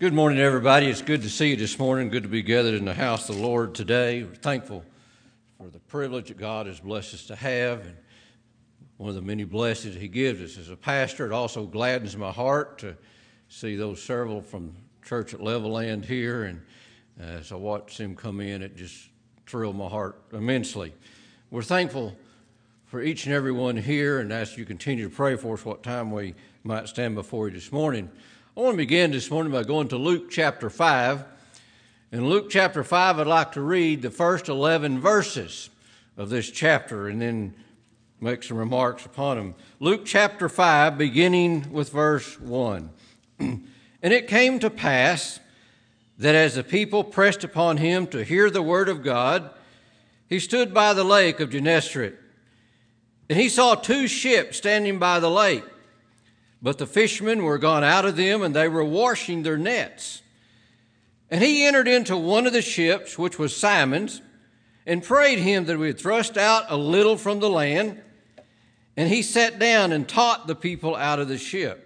Good morning, everybody. It's good to see you this morning. Good to be gathered in the house of the Lord today. We're thankful for the privilege that God has blessed us to have, and one of the many blessings He gives us as a pastor. It also gladdens my heart to see those several from church at Levelland here, and as I watch them come in, it just thrilled my heart immensely. We're thankful for each and every one here, and ask you continue to pray for us what time we might stand before you this morning. I want to begin this morning by going to Luke chapter 5. In Luke chapter 5, I'd like to read the first 11 verses of this chapter and then make some remarks upon them. Luke chapter 5, beginning with verse 1. And it came to pass that as the people pressed upon him to hear the word of God, he stood by the lake of Gennesaret. And he saw two ships standing by the lake. But the fishermen were gone out of them, and they were washing their nets. And he entered into one of the ships, which was Simon's, and prayed him that we would thrust out a little from the land. And he sat down and taught the people out of the ship.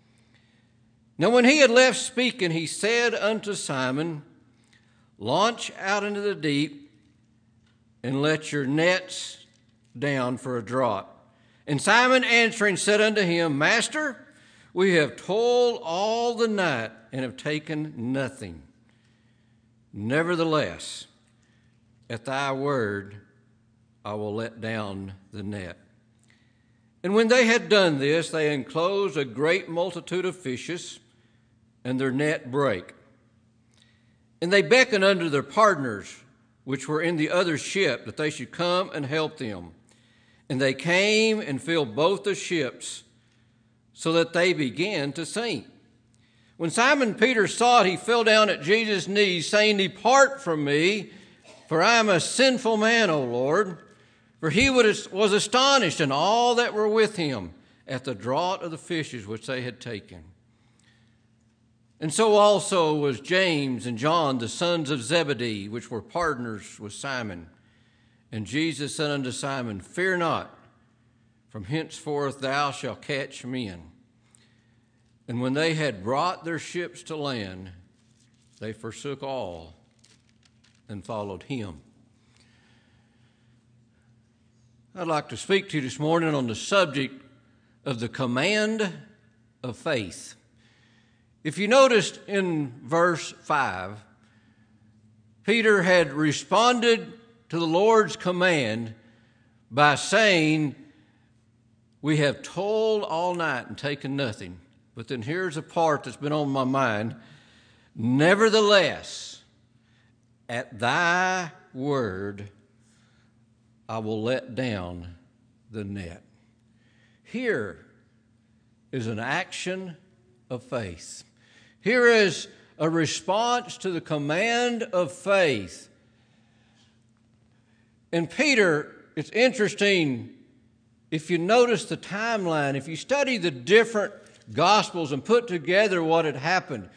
Now when he had left speaking, he said unto Simon, Launch out into the deep, and let your nets down for a draught. And Simon answering said unto him, Master, we have toiled all the night and have taken nothing. Nevertheless, at thy word I will let down the net. And when they had done this, they enclosed a great multitude of fishes, and their net brake. And they beckoned unto their partners, which were in the other ship, that they should come and help them. And they came and filled both the ships, so that they began to sink. When Simon Peter saw it, he fell down at Jesus' knees, saying, Depart from me, for I am a sinful man, O Lord. For he was astonished, and all that were with him, at the draught of the fishes which they had taken. And so also was James and John, the sons of Zebedee, which were partners with Simon. And Jesus said unto Simon, Fear not, from henceforth thou shalt catch men. And when they had brought their ships to land, they forsook all and followed him. I'd like to speak to you this morning on the subject of the command of faith. If you noticed in verse 5, Peter had responded to the Lord's command by saying, We have toiled all night and taken nothing. But then here's a part that's been on my mind. Nevertheless, at thy word, I will let down the net. Here is an action of faith. Here is a response to the command of faith. And Peter, it's interesting, if you notice the timeline, if you study the different Gospels and put together what had happened,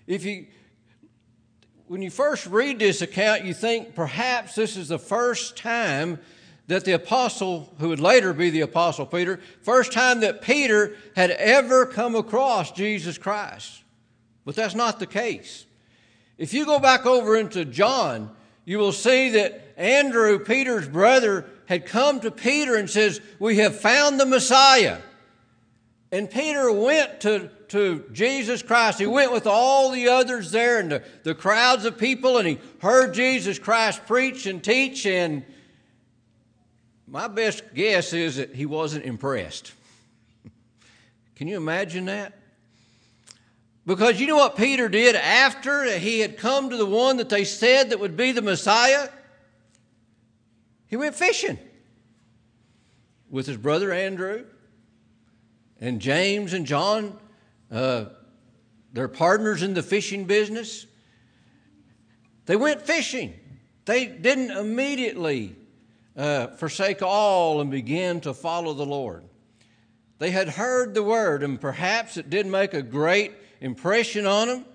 when you first read this account, you think perhaps this is the first time that the apostle, who would later be the apostle Peter, first time that Peter had ever come across Jesus Christ. But that's not the case. If you go back over into John, you will see that Andrew, Peter's brother, had come to Peter and says, We have found the Messiah. And Peter went to Jesus Christ. He went with all the others there and the crowds of people, and he heard Jesus Christ preach and teach, and my best guess is that he wasn't impressed. Can you imagine that? Because you know what Peter did after he had come to the one that they said that would be the Messiah? He went fishing with his brother Andrew and James and John. They're partners in the fishing business. They went fishing. They didn't immediately forsake all and begin to follow the Lord. They had heard the word, and perhaps it did make a great impression on them,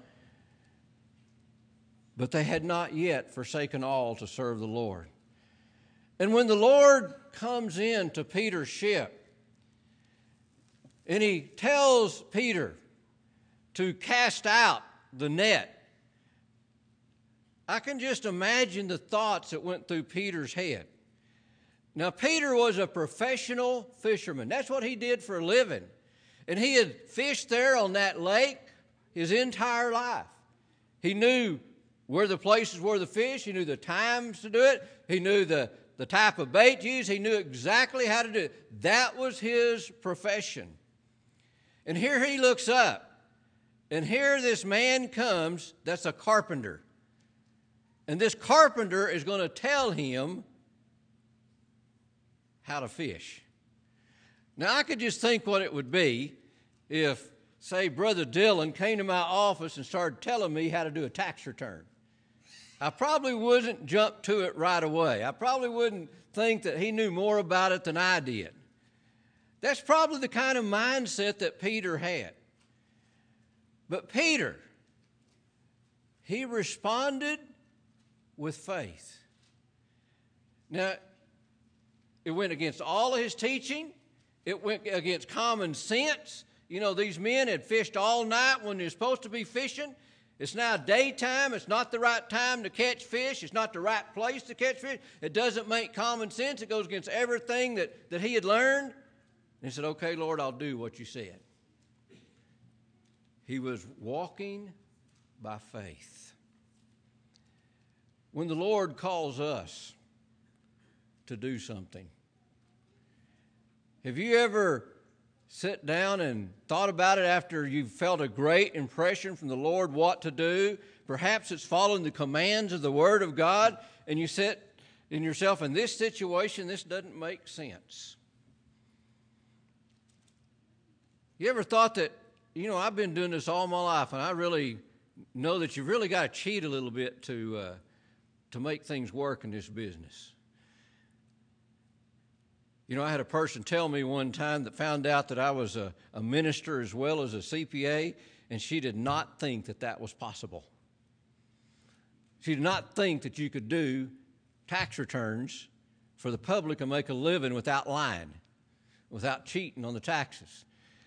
but they had not yet forsaken all to serve the Lord. And when the Lord comes into Peter's ship, and he tells Peter to cast out the net. I can just imagine the thoughts that went through Peter's head. Now, Peter was a professional fisherman. That's what he did for a living. And he had fished there on that lake his entire life. He knew where the places were the fish. He knew the times to do it. He knew the type of bait to use. He knew exactly how to do it. That was his profession. And here he looks up. And here this man comes that's a carpenter. And this carpenter is going to tell him how to fish. Now, I could just think what it would be if, say, Brother Dillon came to my office and started telling me how to do a tax return. I probably wouldn't jump to it right away. I probably wouldn't think that he knew more about it than I did. That's probably the kind of mindset that Peter had. But Peter, he responded with faith. Now, it went against all of his teaching. It went against common sense. You know, these men had fished all night when they're supposed to be fishing. It's now daytime. It's not the right time to catch fish. It's not the right place to catch fish. It doesn't make common sense. It goes against everything that he had learned. And he said, okay, Lord, I'll do what you said. He was walking by faith. When the Lord calls us to do something, have you ever sit down and thought about it after you've felt a great impression from the Lord what to do? Perhaps it's following the commands of the Word of God, and you sit in yourself, in this situation, this doesn't make sense. You ever thought that, you know, I've been doing this all my life, and I really know that you've really got to cheat a little bit to make things work in this business. You know, I had a person tell me one time that found out that I was a minister as well as a CPA, and she did not think that that was possible. She did not think that you could do tax returns for the public and make a living without lying, without cheating on the taxes.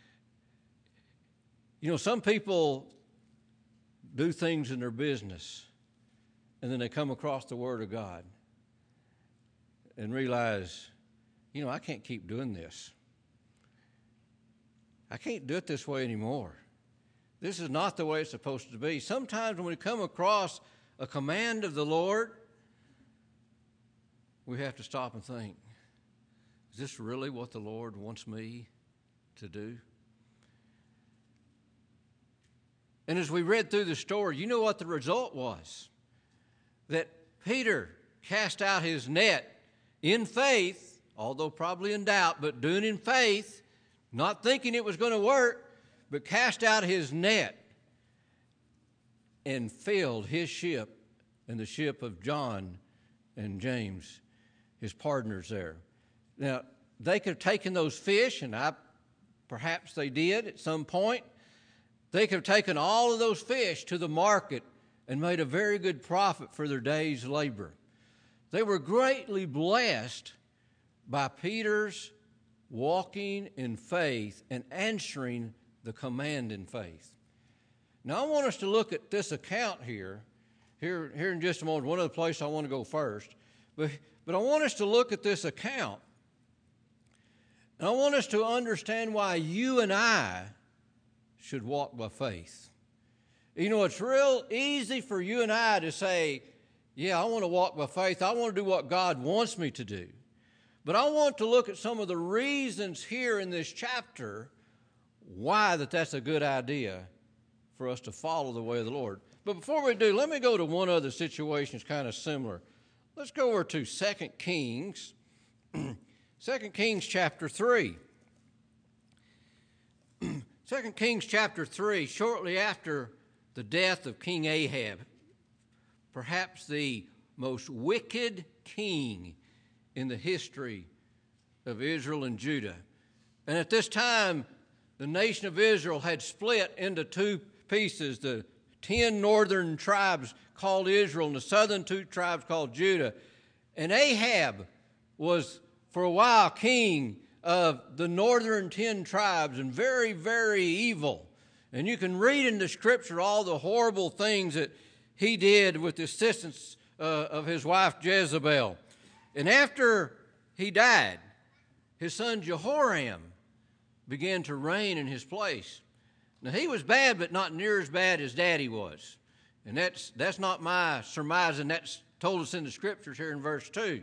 You know, some people do things in their business, and then they come across the Word of God and realize, you know, I can't keep doing this. I can't do it this way anymore. This is not the way it's supposed to be. Sometimes when we come across a command of the Lord, we have to stop and think, is this really what the Lord wants me to do? And as we read through the story, you know what the result was? That Peter cast out his net in faith, although probably in doubt, but doing in faith, not thinking it was going to work, but cast out his net and filled his ship and the ship of John and James, his partners there. Now, they could have taken those fish, and perhaps they did at some point. They could have taken all of those fish to the market and made a very good profit for their day's labor. They were greatly blessed by Peter's walking in faith and answering the command in faith. Now, I want us to look at this account here in just a moment. One other place I want to go first. But I want us to look at this account. And I want us to understand why you and I should walk by faith. You know, it's real easy for you and I to say, yeah, I want to walk by faith. I want to do what God wants me to do. But I want to look at some of the reasons here in this chapter why that's a good idea for us to follow the way of the Lord. But before we do, let me go to one other situation that's kind of similar. Let's go over to 2 Kings, 2 Kings chapter 3. 2 Kings chapter 3, shortly after the death of King Ahab, perhaps the most wicked king in the history of Israel and Judah. And at this time, the nation of Israel had split into two pieces, the 10 northern tribes called Israel and the southern 2 tribes called Judah. And Ahab was for a while king of the northern 10 tribes and very, very evil And you can read in the Scripture all the horrible things that he did with the assistance of his wife Jezebel. And after he died, his son Jehoram began to reign in his place. Now, he was bad, but not near as bad as Daddy was. And that's not my surmising. That's told us in the Scriptures here in verse 2.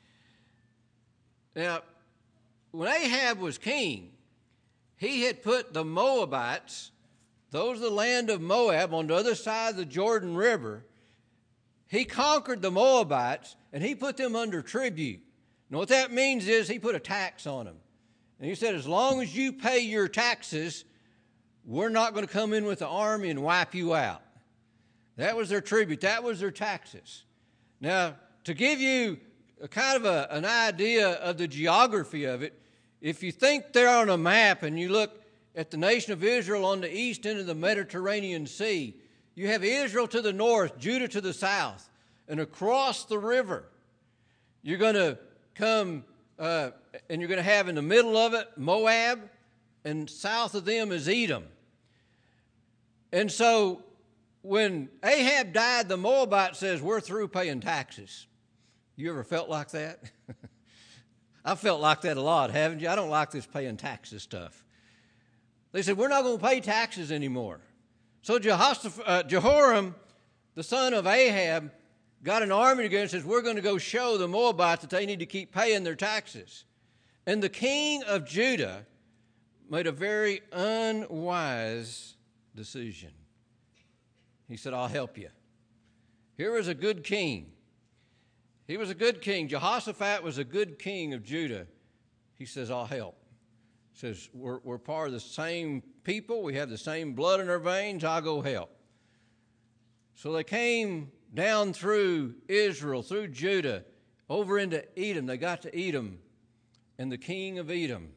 Now, when Ahab was king, he had put the Moabites, those of the land of Moab, on the other side of the Jordan River. He conquered the Moabites, and he put them under tribute. Now, what that means is he put a tax on them. And he said, as long as you pay your taxes, we're not going to come in with the army and wipe you out. That was their tribute. That was their taxes. Now, to give you an idea of the geography of it, if you think they're on a map and you look at the nation of Israel on the east end of the Mediterranean Sea, you have Israel to the north, Judah to the south, and across the river, you're going to come and you're going to have in the middle of it Moab, and south of them is Edom. And so when Ahab died, the Moabite says, we're through paying taxes. You ever felt like that? I've felt like that a lot, haven't you? I don't like this paying taxes stuff. They said, we're not going to pay taxes anymore. So Jehoram, the son of Ahab, got an army together and says, we're going to go show the Moabites that they need to keep paying their taxes. And the king of Judah made a very unwise decision. He said, I'll help you. Here was a good king. He was a good king. Jehoshaphat was a good king of Judah. He says, I'll help. He says, we're part of the same people. We have the same blood in our veins. I'll go help. So they came down through Israel, through Judah, over into Edom. They got to Edom, and the king of Edom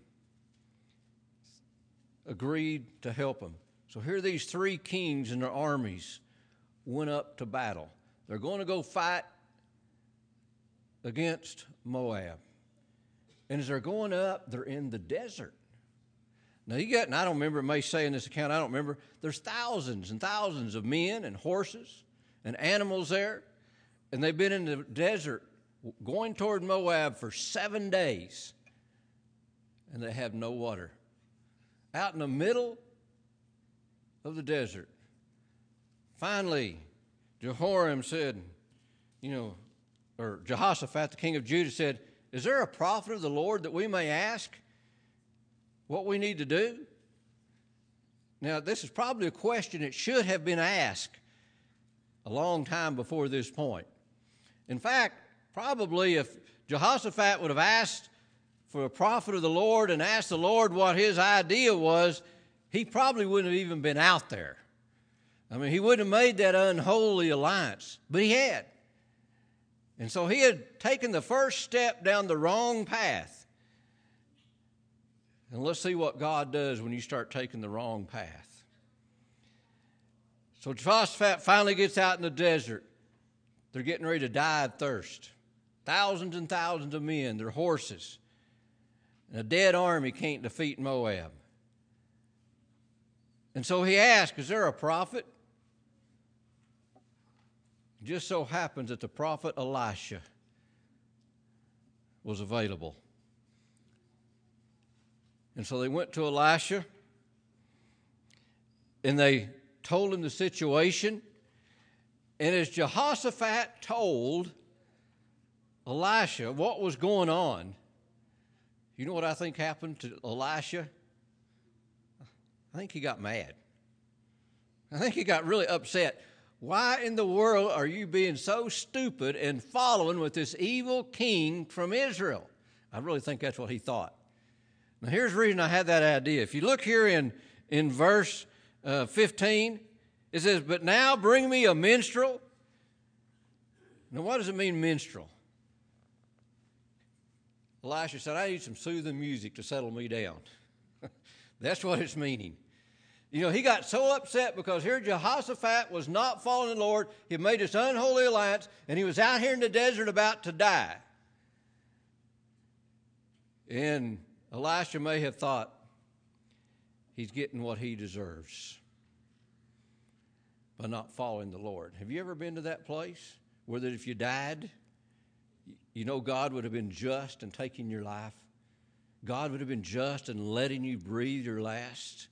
agreed to help them. So here these three kings and their armies went up to battle. They're going to go fight against Moab. And as they're going up, they're in the desert. Now and I don't remember, it may say in this account, I don't remember, there's thousands and thousands of men and horses and animals there. And they've been in the desert going toward Moab for 7 days. And they have no water. Out in the middle of the desert. Finally, Jehoram said, or Jehoshaphat, the king of Judah, said, is there a prophet of the Lord that we may ask what we need to do? Now, this is probably a question that should have been asked a long time before this point. In fact, probably if Jehoshaphat would have asked for a prophet of the Lord and asked the Lord what his idea was, he probably wouldn't have even been out there. I mean, he wouldn't have made that unholy alliance, but he had. And so he had taken the first step down the wrong path. And let's see what God does when you start taking the wrong path. So Jehoshaphat finally gets out in the desert. They're getting ready to die of thirst. Thousands and thousands of men, their horses. And a dead army can't defeat Moab. And so he asked, is there a prophet? It just so happens that the prophet Elisha was available. And so they went to Elisha, and they told him the situation. And as Jehoshaphat told Elisha what was going on, you know what I think happened to Elisha? I think he got mad. I think he got really upset. Why in the world are you being so stupid and following with this evil king from Israel? I really think that's what he thought. Now, here's the reason I had that idea. If you look here in verse 15, it says, but now bring me a minstrel. Now, what does it mean, minstrel? Elisha said, I need some soothing music to settle me down. That's what it's meaning. He got so upset because here Jehoshaphat was not following the Lord. He had made this unholy alliance, and he was out here in the desert about to die. And Elisha may have thought he's getting what he deserves. by not following the Lord. Have you ever been to that place where that if you died, you know God would have been just in taking your life? God would have been just in letting you breathe your last?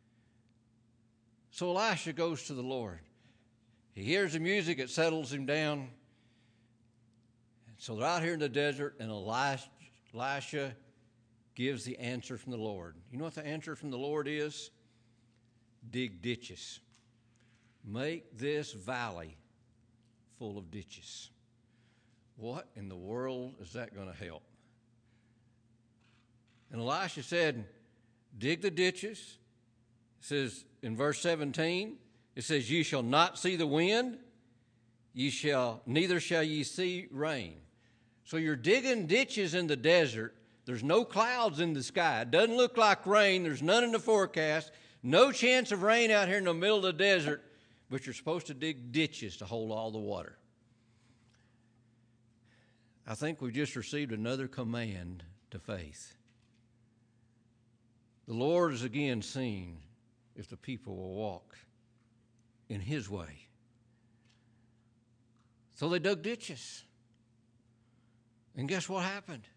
So Elisha goes to the Lord. He hears the music, it settles him down. And so they're out here in the desert, and Elisha gives the answer from the Lord. You know what the answer from the Lord is? Dig ditches. Make this valley full of ditches. What in the world is that going to help? And Elisha said, dig the ditches. It says in verse 17, it says, ye shall not see the wind, neither shall ye see rain. So you're digging ditches in the desert. There's no clouds in the sky. It doesn't look like rain. There's none in the forecast. No chance of rain out here in the middle of the desert. But you're supposed to dig ditches to hold all the water. I think we've just received another command to faith. The Lord is again seen if the people will walk in His way. So they dug ditches. And guess what happened?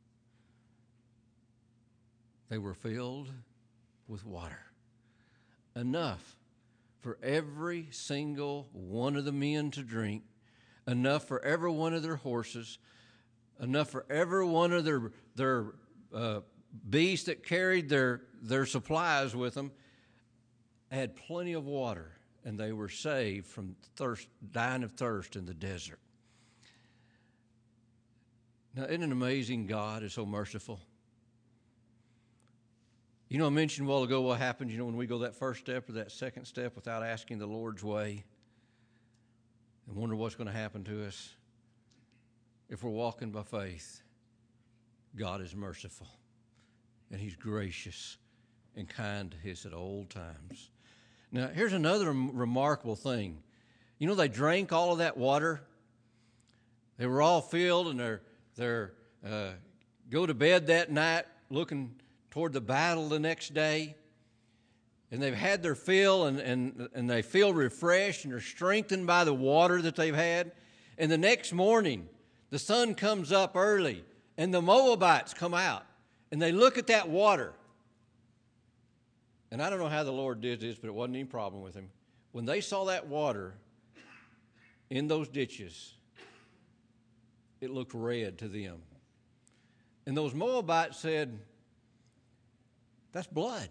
They were filled with water. Enough for every single one of the men to drink, enough for every one of their horses, enough for every one of their beasts that carried their supplies with them. Had plenty of water, and they were saved from dying of thirst in the desert. Now, isn't it amazing God is so merciful? You know, I mentioned a while ago what happens, when we go that first step or that second step without asking the Lord's way and wonder what's going to happen to us. If we're walking by faith, God is merciful, and He's gracious and kind to us at all times. Now, here's another remarkable thing. They drank all of that water. They were all filled, and they're go to bed that night looking toward the battle the next day. And they've had their fill, and they feel refreshed, and they're strengthened by the water that they've had. And the next morning, the sun comes up early, and the Moabites come out, and they look at that water. And I don't know how the Lord did this, but it wasn't any problem with Him. When they saw that water in those ditches, it looked red to them. And those Moabites said, that's blood.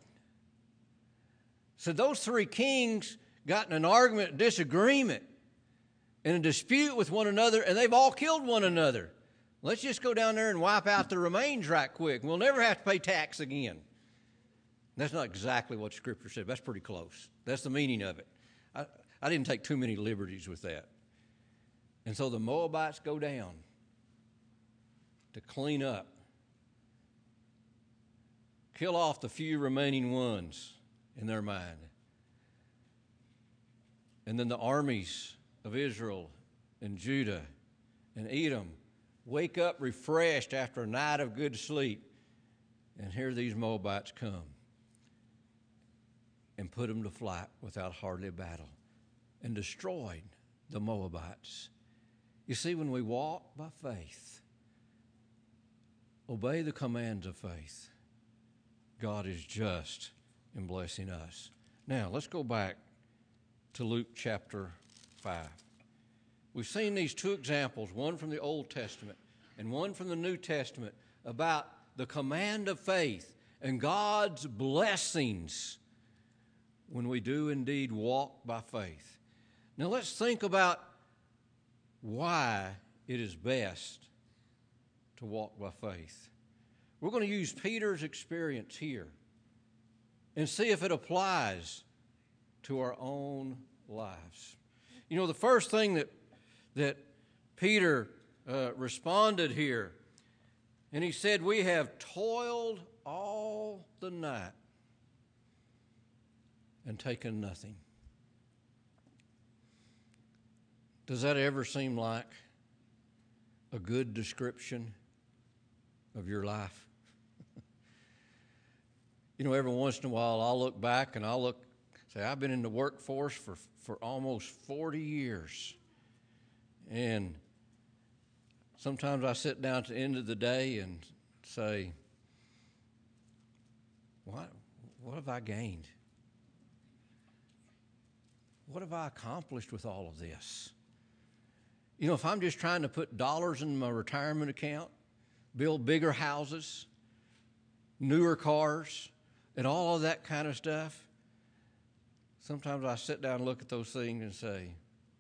So those three kings got in an argument, disagreement, and a dispute with one another, and they've all killed one another. Let's just go down there and wipe out the remains right quick. We'll never have to pay tax again. That's not exactly what Scripture said. That's pretty close. That's the meaning of it. I didn't take too many liberties with that. And so the Moabites go down to clean up, kill off the few remaining ones in their mind. And then the armies of Israel and Judah and Edom wake up refreshed after a night of good sleep, and here these Moabites come and put them to flight without hardly a battle and destroyed the Moabites. You see, when we walk by faith, obey the commands of faith, God is just in blessing us. Now, let's go back to Luke chapter 5. We've seen these two examples, one from the Old Testament and one from the New Testament, about the command of faith and God's blessings when we do indeed walk by faith. Now, let's think about why it is best to walk by faith. We're going to use Peter's experience here and see if it applies to our own lives. The first thing that Peter responded here, and he said, we have toiled all the night and taken nothing. Does that ever seem like a good description of your life? Every once in a while I'll look back and I'll look Say, I've been in the workforce for almost 40 years. And sometimes I sit down at the end of the day and say, what have I gained? What have I accomplished with all of this? You know, if I'm just trying to put dollars in my retirement account, build bigger houses, newer cars, and all of that kind of stuff, sometimes I sit down and look at those things and say,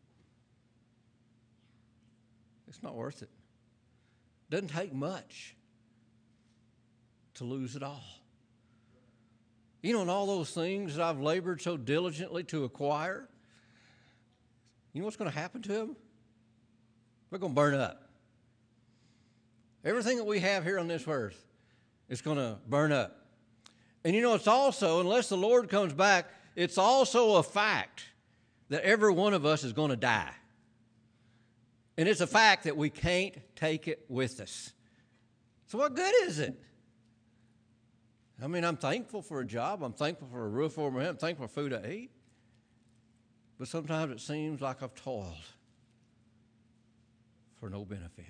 it's not worth it. Doesn't take much to lose it all. You know, and all those things that I've labored so diligently to acquire, you know what's going to happen to them? They're going to burn up. Everything that we have here on this earth is going to burn up. And you know, it's also, unless the Lord comes back, it's also a fact that every one of us is going to die. And it's a fact that we can't take it with us. So what good is it? I mean, I'm thankful for a job. I'm thankful for a roof over my head. I'm thankful for food to eat. But sometimes it seems like I've toiled for no benefit.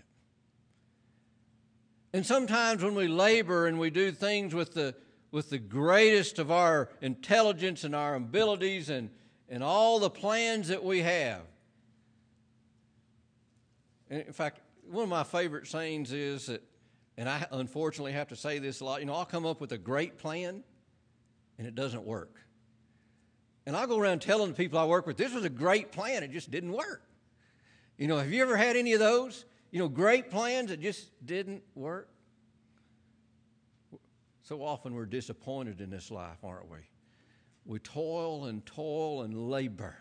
And sometimes when we labor and we do things with the greatest of our intelligence and our abilities and all the plans that we have. And in fact, one of my favorite sayings is that, and I unfortunately have to say this a lot, you know, I'll come up with a great plan and it doesn't work. And I'll go around telling the people I work with, this was a great plan, it just didn't work. You know, have you ever had any of those? You know, great plans that just didn't work? So often we're disappointed in this life, aren't we? We toil and labor.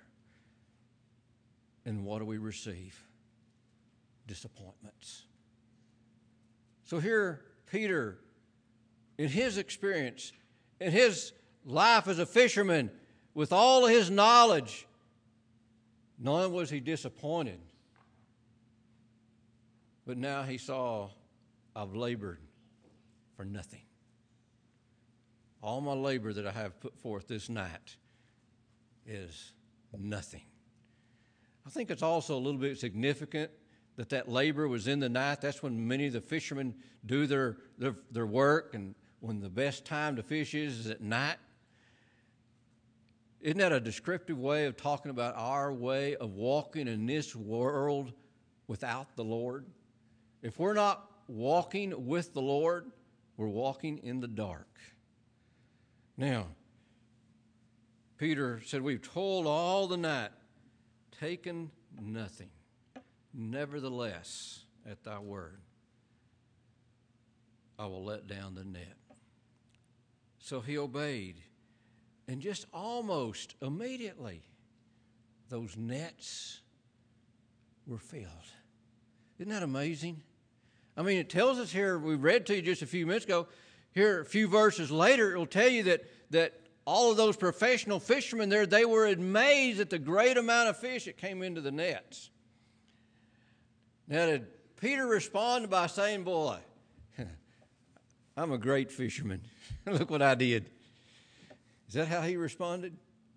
And what do we receive? Disappointments. So here, Peter, in his experience, in his life as a fisherman, with all of his knowledge, not only was he disappointed, but now he saw, I've labored for nothing. All my labor that I have put forth this night is nothing. I think it's also a little bit significant that labor was in the night. That's when many of the fishermen do their work, and when the best time to fish is at night. Isn't that a descriptive way of talking about our way of walking in this world without the Lord? If we're not walking with the Lord, we're walking in the dark. Now, Peter said, we've toiled all the night, taken nothing. Nevertheless, at thy word, I will let down the net. So he obeyed. And just almost immediately, those nets were filled. Isn't that amazing? I mean, it tells us here, we read to you just a few minutes ago, here a few verses later, it will tell you that all of those professional fishermen there, they were amazed at the great amount of fish that came into the nets. Now, did Peter respond by saying, boy, I'm a great fisherman. Look what I did. Is that how he responded?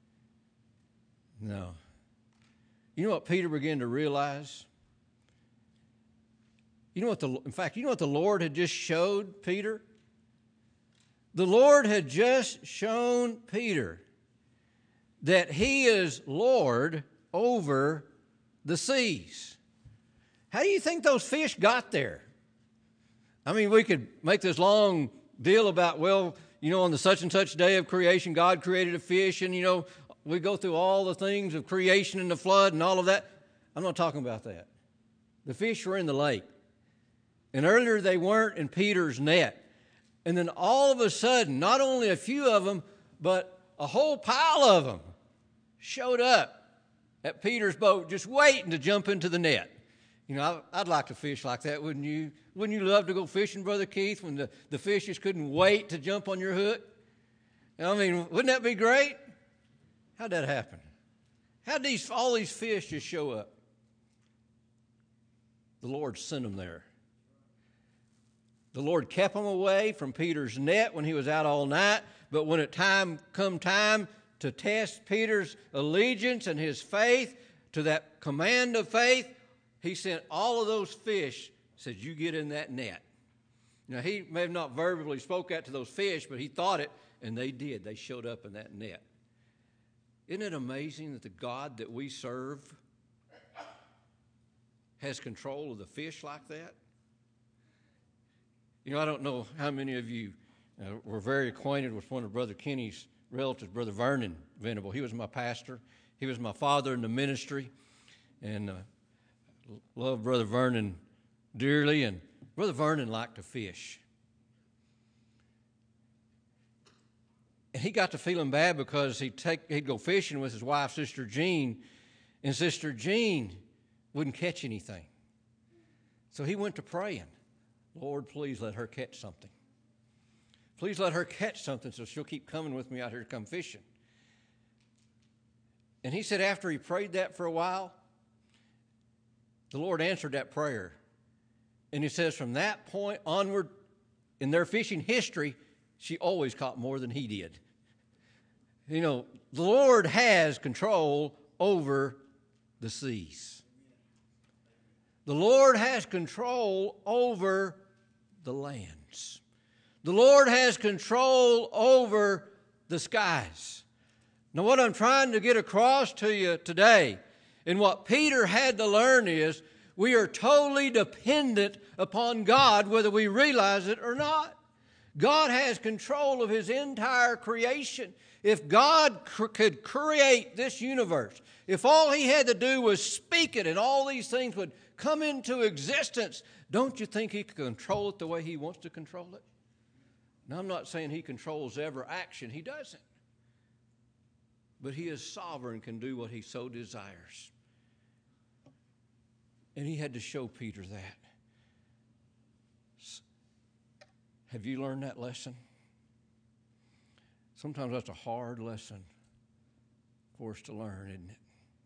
No. You know what Peter began to realize? You know what the Lord had just showed Peter? The Lord had just shown Peter that he is Lord over the seas. How do you think those fish got there? I mean, we could make this long deal about, well, you know, on the such and such day of creation, God created a fish, and, you know, we go through all the things of creation and the flood and all of that. I'm not talking about that. The fish were in the lake. And earlier they weren't in Peter's net. And then all of a sudden, not only a few of them, but a whole pile of them showed up at Peter's boat just waiting to jump into the net. You know, I'd like to fish like that, wouldn't you? Wouldn't you love to go fishing, Brother Keith, when the fish just couldn't wait to jump on your hook? I mean, wouldn't that be great? How'd that happen? How'd all these fish just show up? The Lord sent them there. The Lord kept them away from Peter's net when he was out all night, but when it come time to test Peter's allegiance and his faith to that command of faith, he sent all of those fish, said, you get in that net. Now, he may have not verbally spoke that to those fish, but he thought it, and they did. They showed up in that net. Isn't it amazing that the God that we serve has control of the fish like that? You know, I don't know how many of you were very acquainted with one of Brother Kenny's relatives, Brother Vernon Venable. He was my pastor. He was my father in the ministry, and loved Brother Vernon dearly, and Brother Vernon liked to fish. And he got to feeling bad because he'd go fishing with his wife, Sister Jean, and Sister Jean wouldn't catch anything. So he went to praying, Lord, please let her catch something. Please let her catch something so she'll keep coming with me out here to come fishing. And he said after he prayed that for a while, the Lord answered that prayer. And he says from that point onward in their fishing history, she always caught more than he did. You know, the Lord has control over the seas. The Lord has control over the lands. The Lord has control over the skies. Now, what I'm trying to get across to you today, and what Peter had to learn is, we are totally dependent upon God, whether we realize it or not. God has control of His entire creation. If God could create this universe, if all He had to do was speak it and all these things would come into existence, don't you think He could control it the way He wants to control it? Now, I'm not saying He controls every action. He doesn't. But He is sovereign, can do what He so desires. And He had to show Peter that. Have you learned that lesson? Sometimes that's a hard lesson for us to learn, isn't it?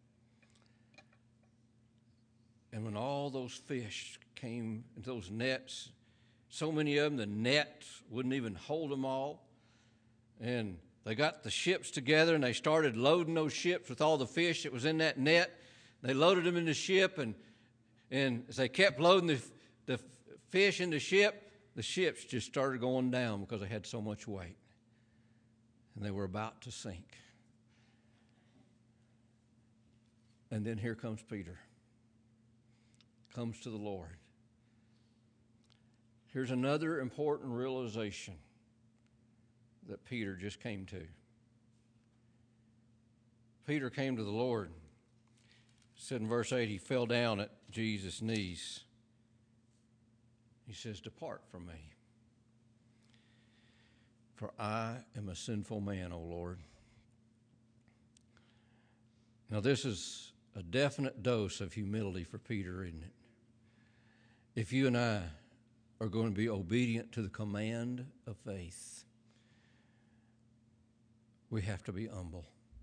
And when all those fish came into those nets, so many of them, the nets wouldn't even hold them all. And they got the ships together and they started loading those ships with all the fish that was in that net. They loaded them in the ship, and as they kept loading the fish in the ships just started going down because they had so much weight. And they were about to sink. And then here comes Peter. Comes to the Lord. Here's another important realization that Peter just came to. Peter came to the Lord. It said in verse 8, he fell down at Jesus' knees. He says, "Depart from me, for I am a sinful man, O Lord." Now, this is a definite dose of humility for Peter, isn't it? If you and I are going to be obedient to the command of faith, we have to be humble.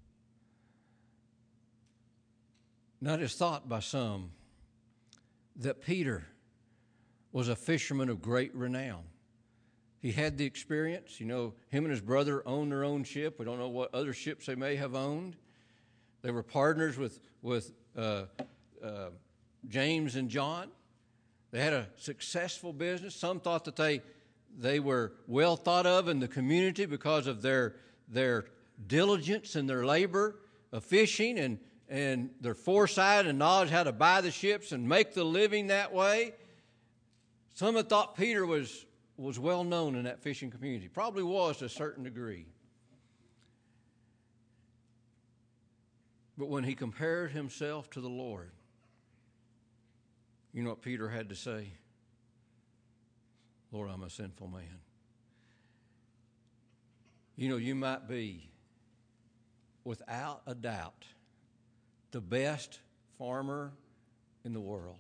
Now, it is thought by some that Peter was a fisherman of great renown. He had the experience. You know, him and his brother owned their own ship. We don't know what other ships they may have owned. They were partners with James and John. They had a successful business. Some thought that they were well thought of in the community because of their diligence and their labor of fishing and their foresight and knowledge how to buy the ships and make the living that way. Some had thought Peter was well known in that fishing community. Probably was to a certain degree. But when he compared himself to the Lord, you know what Peter had to say? "Lord, I'm a sinful man." You know, you might be, without a doubt, the best farmer in the world.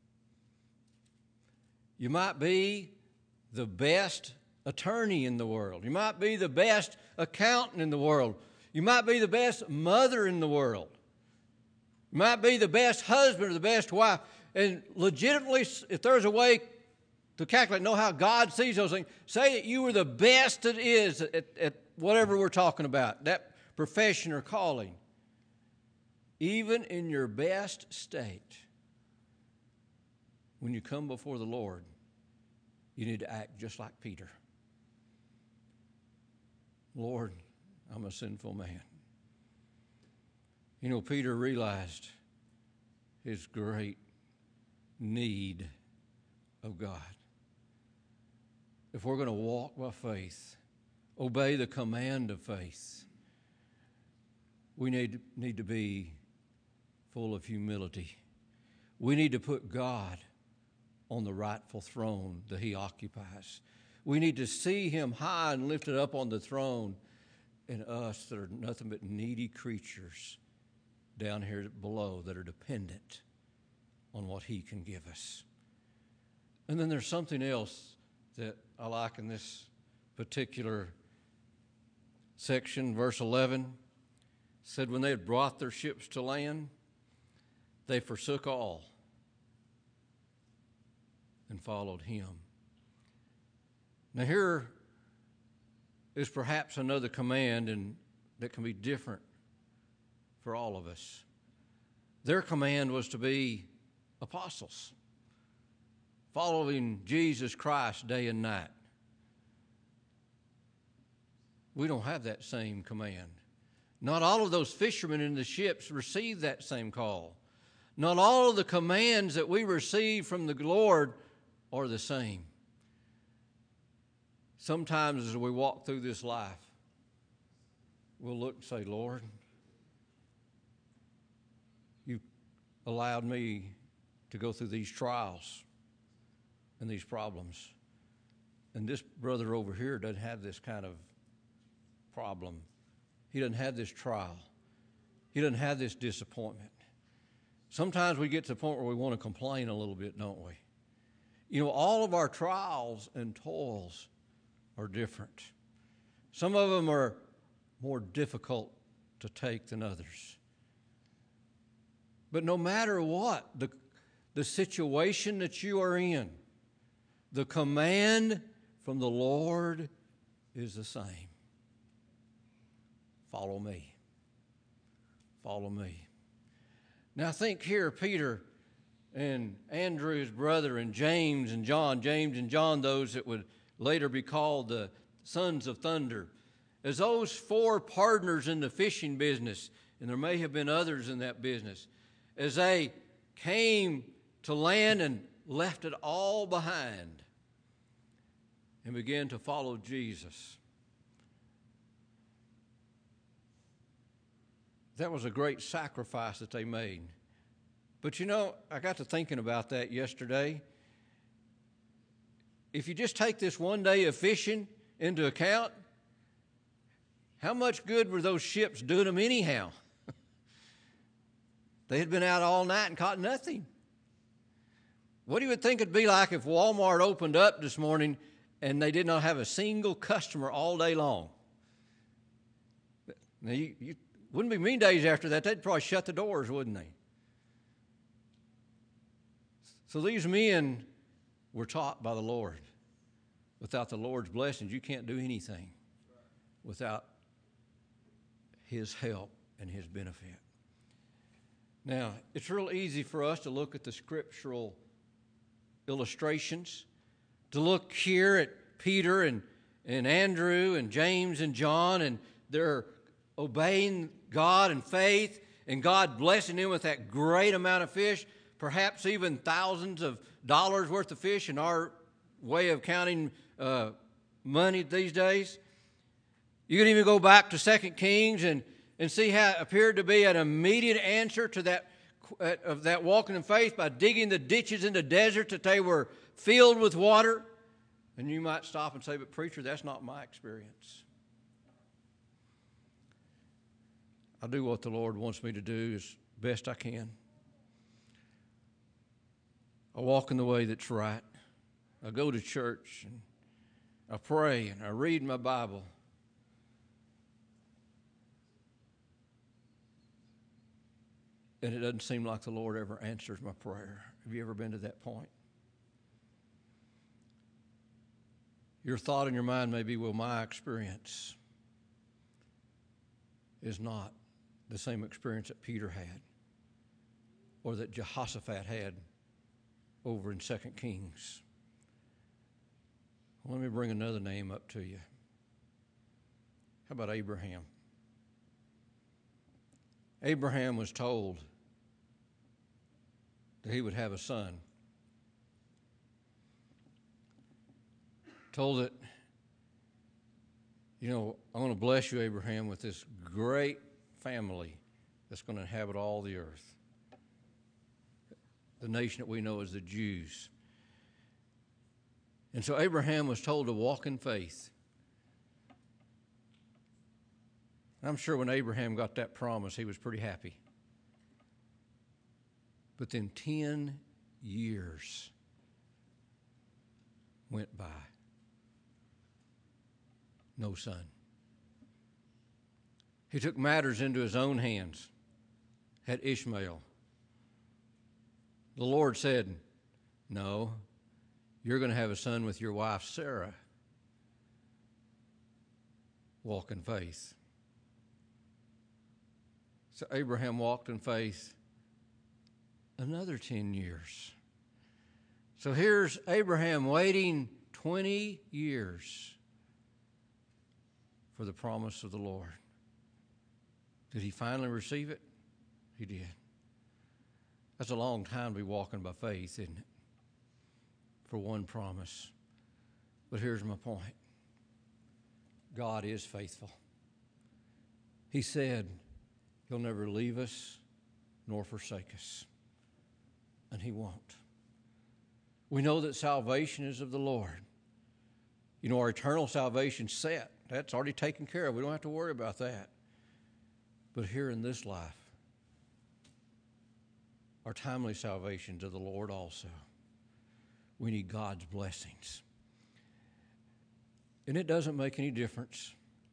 You might be the best attorney in the world. You might be the best accountant in the world. You might be the best mother in the world. You might be the best husband or the best wife. And legitimately, if there's a way to calculate, know how God sees those things, say that you were the best it is at whatever we're talking about. That profession or calling, even in your best state, when you come before the Lord, you need to act just like Peter. Lord, I'm a sinful man. You know, Peter realized his great need of God. If we're going to walk by faith, obey the command of faith, we need to be full of humility. We need to put God on the rightful throne that he occupies. We need to see him high and lifted up on the throne, and us that are nothing but needy creatures down here below that are dependent on what he can give us. And then there's something else that I like in this particular section. Verse 11 said, when they had brought their ships to land, they forsook all and followed him. Now here is perhaps another command and that can be different for all of us. Their command was to be apostles, following Jesus Christ day and night. We don't have that same command. Not all of those fishermen in the ships received that same call. Not all of the commands that we receive from the Lord are the same. Sometimes as we walk through this life, we'll look and say, Lord, you allowed me to go through these trials and these problems. And this brother over here doesn't have this kind of problem. He doesn't have this trial. He doesn't have this disappointment. Sometimes we get to the point where we want to complain a little bit, don't we? You know, all of our trials and toils are different. Some of them are more difficult to take than others. But no matter what, the situation that you are in, the command from the Lord is the same. Follow me. Follow me. Now think here, Peter and Andrew, his brother, and James and John, those that would later be called the sons of thunder. As those four partners in the fishing business, and there may have been others in that business, as they came to land and left it all behind and began to follow Jesus. That was a great sacrifice that they made. But you know, I got to thinking about that yesterday. If you just take this one day of fishing into account, how much good were those ships doing them anyhow? They had been out all night and caught nothing. What do you think it'd be like if Walmart opened up this morning and they did not have a single customer all day long? Now, you wouldn't be many days after that. They'd probably shut the doors, wouldn't they? So these men were taught by the Lord. Without the Lord's blessings, you can't do anything without his help and his benefit. Now, it's real easy for us to look at the scriptural illustrations, to look here at Peter and Andrew and James and John, and they're obeying God in faith, and God blessing them with that great amount of fish, perhaps even thousands of dollars worth of fish in our way of counting money these days. You can even go back to 2 Kings and see how it appeared to be an immediate answer to that walking in faith by digging the ditches in the desert that they were filled with water. And you might stop and say, but preacher, that's not my experience. I do what the Lord wants me to do as best I can. I walk in the way that's right. I go to church and I pray and I read my Bible. And it doesn't seem like the Lord ever answers my prayer. Have you ever been to that point? Your thought in your mind may be, well, my experience. is not the same experience that Peter had or that Jehoshaphat had over in 2 Kings. Let me bring another name up to you. How about Abraham? Abraham was told that he would have a son. Told that, I'm going to bless you, Abraham, with this great family that's going to inhabit all the earth. The nation that we know as the Jews. And so Abraham was told to walk in faith. I'm sure when Abraham got that promise, he was pretty happy. But then 10 years went by. No son. He took matters into his own hands, had Ishmael. The Lord said, no, you're going to have a son with your wife, Sarah. Walk in faith. So Abraham walked in faith another 10 years. So here's Abraham waiting 20 years for the promise of the Lord. Did he finally receive it? He did. That's a long time to be walking by faith, isn't it? For one promise. But here's my point. God is faithful. He said he'll never leave us nor forsake us. And he won't. We know that salvation is of the Lord. Our eternal salvation's set. That's already taken care of. We don't have to worry about that. But here in this life, our timely salvation's of the Lord also. We need God's blessings. And it doesn't make any difference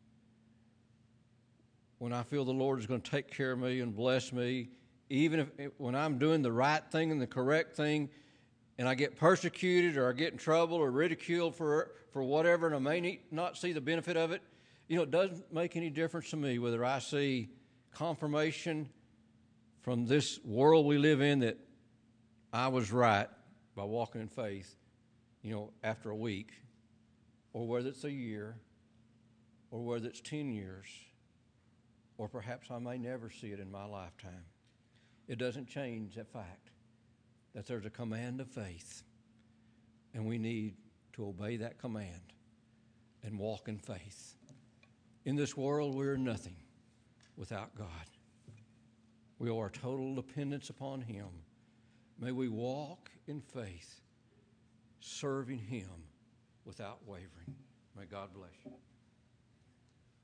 when I feel the Lord is going to take care of me and bless me, even when I'm doing the right thing and the correct thing, and I get persecuted or I get in trouble or ridiculed for whatever, and I may not see the benefit of it, it doesn't make any difference to me whether I see confirmation from this world we live in that I was right by walking in faith, after a week, or whether it's a year, or whether it's 10 years, or perhaps I may never see it in my lifetime. It doesn't change that fact that there's a command of faith, and we need to obey that command and walk in faith. In this world, we're nothing without God. We owe our total dependence upon him. May we walk in faith, serving him without wavering. May God bless you.